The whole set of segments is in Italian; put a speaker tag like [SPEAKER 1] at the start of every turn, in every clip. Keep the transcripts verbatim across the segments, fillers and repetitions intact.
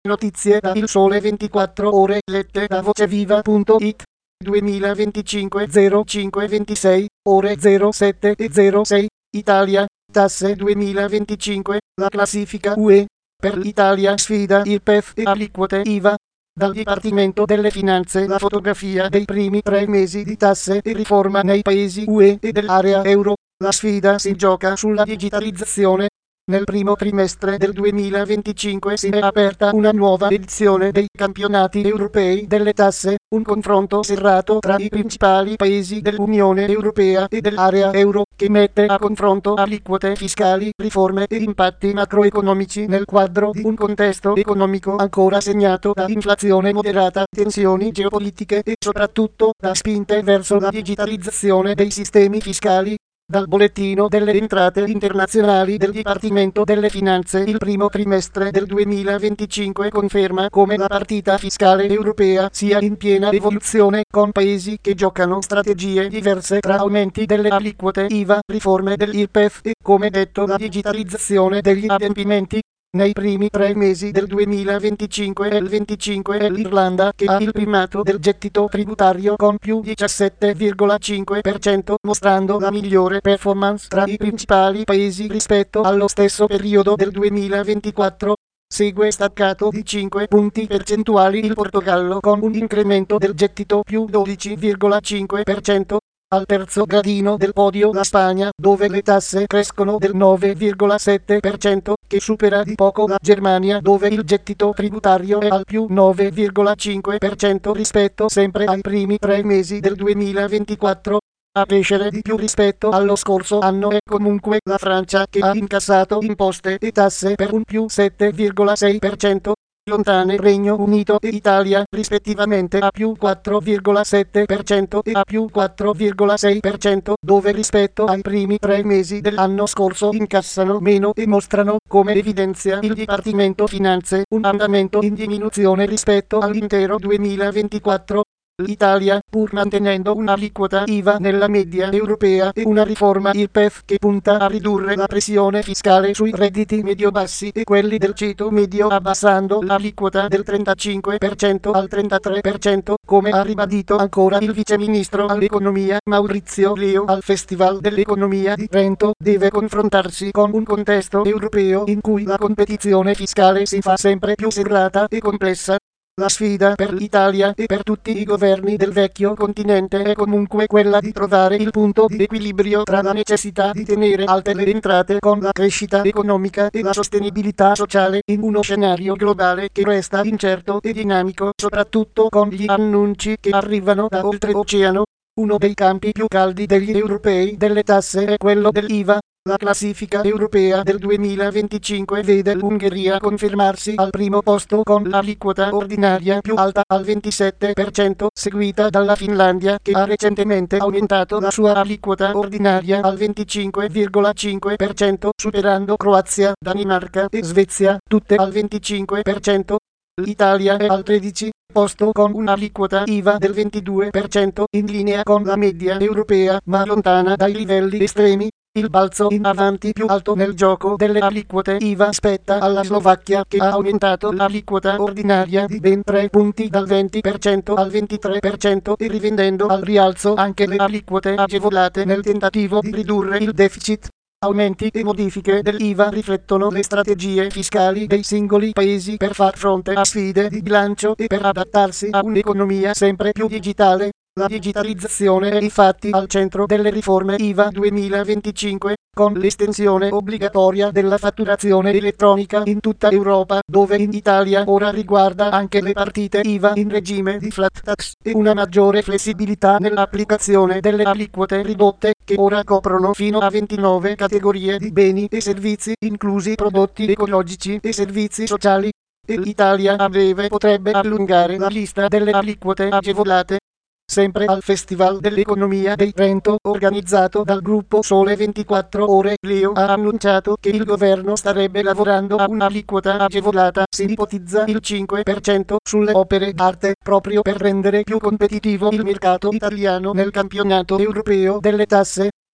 [SPEAKER 1] Notizie da Il Sole ventiquattro Ore lette da voceviva punto it. duemilaventicinque zero cinque ventisei, ore zero sette e zero sei, Italia, tasse duemilaventicinque, la classifica U E. Per l'Italia sfida I R P E F e aliquote I V A. Dal Dipartimento delle Finanze la fotografia dei primi tre mesi di tasse e riforma nei paesi U E e dell'area euro. La sfida si gioca sulla digitalizzazione. Nel primo trimestre del duemilaventicinque si è aperta una nuova edizione dei campionati europei delle tasse, un confronto serrato tra i principali paesi dell'Unione Europea e dell'area euro, che mette a confronto aliquote fiscali, riforme e impatti macroeconomici nel quadro di un contesto economico ancora segnato da inflazione moderata, tensioni geopolitiche e soprattutto da spinte verso la digitalizzazione dei sistemi fiscali. Dal bollettino delle entrate internazionali del Dipartimento delle Finanze il primo trimestre del duemilaventicinque conferma come la partita fiscale europea sia in piena evoluzione, con paesi che giocano strategie diverse tra aumenti delle aliquote I V A, riforme dell'I R P E F e, come detto, la digitalizzazione degli adempimenti. Nei primi tre mesi del duemilaventicinque è il venticinque è l'Irlanda che ha il primato del gettito tributario con più diciassette virgola cinque per cento, mostrando la migliore performance tra i principali paesi rispetto allo stesso periodo del duemilaventiquattro. Segue staccato di cinque punti percentuali il Portogallo con un incremento del gettito più dodici virgola cinque per cento. Al terzo gradino del podio la Spagna, dove le tasse crescono del nove virgola sette per cento, che supera di poco la Germania, dove il gettito tributario è al più nove virgola cinque per cento rispetto sempre ai primi tre mesi del duemilaventiquattro. A crescere di più rispetto allo scorso anno è comunque la Francia, che ha incassato imposte e tasse per un più sette virgola sei per cento. Lontane Regno Unito e Italia, rispettivamente a più quattro virgola sette per cento e a più quattro virgola sei per cento, dove rispetto ai primi tre mesi dell'anno scorso incassano meno e mostrano, come evidenzia il Dipartimento Finanze, un andamento in diminuzione rispetto all'intero duemilaventiquattro. L'Italia, pur mantenendo un'aliquota I V A nella media europea e una riforma I R P E F che punta a ridurre la pressione fiscale sui redditi medio-bassi e quelli del ceto medio, abbassando l'aliquota del trentacinque per cento al trentatré per cento, come ha ribadito ancora il viceministro all'economia Maurizio Leo al Festival dell'Economia di Trento, deve confrontarsi con un contesto europeo in cui la competizione fiscale si fa sempre più serrata e complessa. La sfida per l'Italia e per tutti i governi del vecchio continente è comunque quella di trovare il punto di equilibrio tra la necessità di tenere alte le entrate con la crescita economica e la sostenibilità sociale in uno scenario globale che resta incerto e dinamico, soprattutto con gli annunci che arrivano da oltreoceano. Uno dei campi più caldi degli europei delle tasse è quello dell'I V A. La classifica europea del duemilaventicinque vede l'Ungheria confermarsi al primo posto con l'aliquota ordinaria più alta al ventisette per cento, seguita dalla Finlandia, che ha recentemente aumentato la sua aliquota ordinaria al venticinque virgola cinque per cento, superando Croazia, Danimarca e Svezia, tutte al venticinque per cento. L'Italia è al tredicesimo posto con un'aliquota I V A del ventidue per cento, in linea con la media europea, ma lontana dai livelli estremi. Il balzo in avanti più alto nel gioco delle aliquote I V A spetta alla Slovacchia, che ha aumentato l'aliquota ordinaria di ben tre punti dal venti per cento al ventitré per cento e rivendendo al rialzo anche le aliquote agevolate nel tentativo di ridurre il deficit. Aumenti e modifiche dell'I V A riflettono le strategie fiscali dei singoli paesi per far fronte a sfide di bilancio e per adattarsi a un'economia sempre più digitale. La digitalizzazione è infatti al centro delle riforme I V A duemilaventicinque, con l'estensione obbligatoria della fatturazione elettronica in tutta Europa, dove in Italia ora riguarda anche le partite I V A in regime di flat tax, e una maggiore flessibilità nell'applicazione delle aliquote ridotte, che ora coprono fino a ventinove categorie di beni e servizi, inclusi prodotti ecologici e servizi sociali. E l'Italia a breve potrebbe allungare la lista delle aliquote agevolate. Sempre al Festival dell'Economia di Trento, organizzato dal gruppo Sole ventiquattro Ore, Leo ha annunciato che il governo starebbe lavorando a un'aliquota agevolata, si ipotizza il cinque per cento, sulle opere d'arte, proprio per rendere più competitivo il mercato italiano nel campionato europeo delle tasse.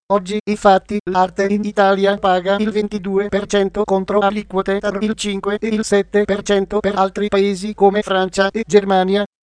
[SPEAKER 1] Oggi, infatti, l'arte in Italia paga il ventidue per cento contro aliquote tra il cinque e il sette per cento per altri paesi come Francia e Germania.